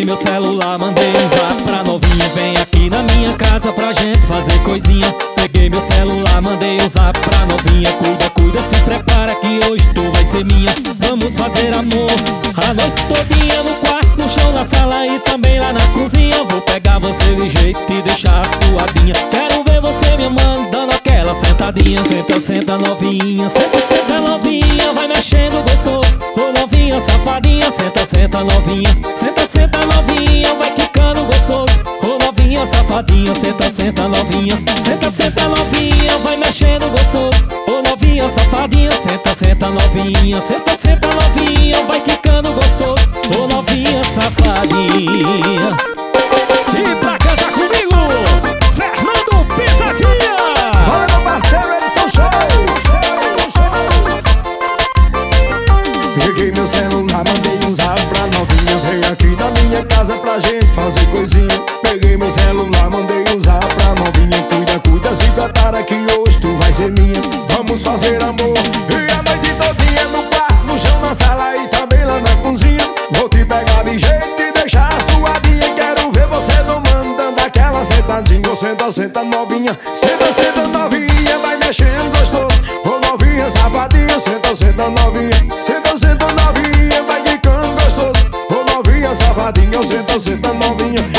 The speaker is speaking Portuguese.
meu celular, mandei um zap pra novinha. Vem aqui na minha casa pra gente fazer coisinha. Peguei meu celular, mandei um zap pra novinha. Cuida, cuida, se prepara que hoje tu vai ser minha. Vamos fazer amor a noite todinha, no quarto, no chão, na sala e também lá na cozinha. Vou pegar você de jeito e deixar suadinha. Quero ver você me mandando aquela sentadinha. Senta, senta novinha, senta, senta novinha. Vai mexendo gostoso, ô novinha safadinha. Senta, senta novinha, senta, senta novinha. Vai quicando gostoso, ô novinha safadinha. Senta, senta novinha, senta, senta novinha. Vai mexendo gostoso, ô novinha safadinha. Senta, senta novinha, senta, senta novinha. Vai quicando gostoso, ô novinha safadinha. E pra cantar comigo, Fernando Pisadinha. Bora meu parceiro, eles são show. Peguei meu celular, mandei um zap pra novinha. Vem aqui na minha casa pra gente fazer coisinha. Peguei meu celular, mandei um zap pra novinha. Cuida, cuida, se prepara que hoje tu vai ser minha. Vamos fazer amor e a noite todinha, no quarto, no chão, na sala e também lá na cozinha. Vou te pegar de jeito e deixar suadinha. Quero ver você domando aquela sentadinha. Senta, senta novinha, senta, senta novinha. Vai mexendo gostoso, ô novinha safadinha. Senta, senta novinha, senta, senta novinha. Vai quicando gostoso, ô novinha safadinha. Senta, senta novinha.